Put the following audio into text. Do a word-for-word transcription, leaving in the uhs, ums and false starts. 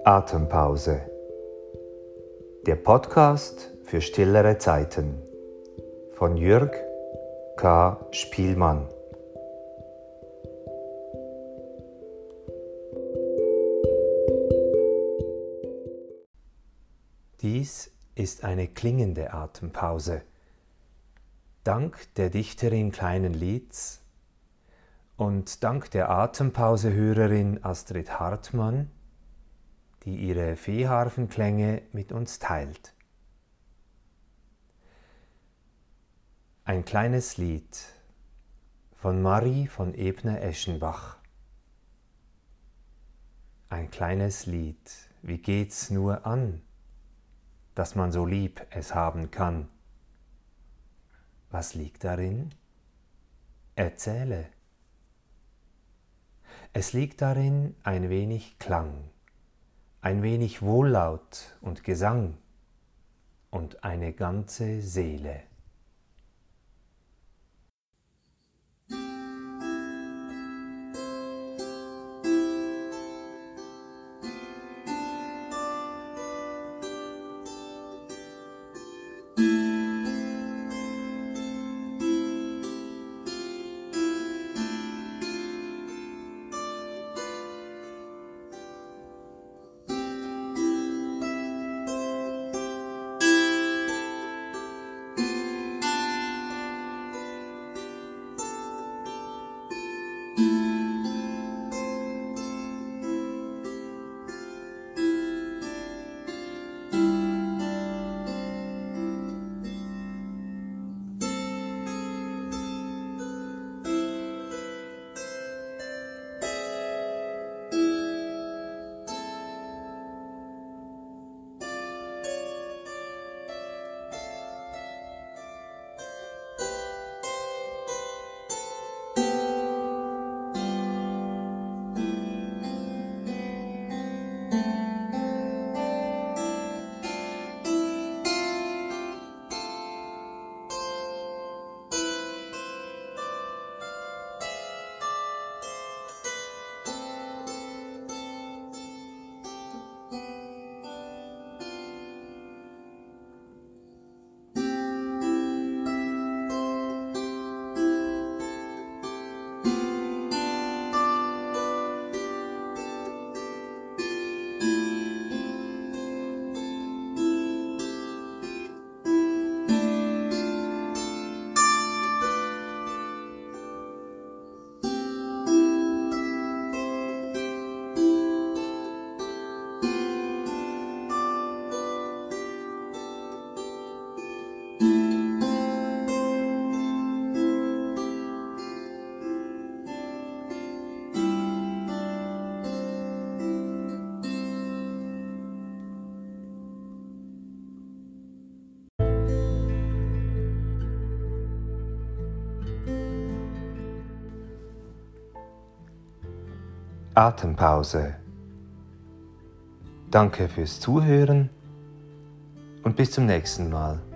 Atempause. Der Podcast für stillere Zeiten von Jürg K. Spielmann. Dies ist eine klingende Atempause. Dank der Dichterin Kleinen Lieds und dank der Atempause-Hörerin Astrid Hartmann, die ihre Feeharfenklänge mit uns teilt. Ein kleines Lied von Marie von Ebner-Eschenbach. Ein kleines Lied, wie geht's nur an, dass man so lieb es haben kann. Was liegt darin? Erzähle. Es liegt darin ein wenig Klang, ein wenig Wohllaut und Gesang und eine ganze Seele. Atempause. Danke fürs Zuhören und bis zum nächsten Mal.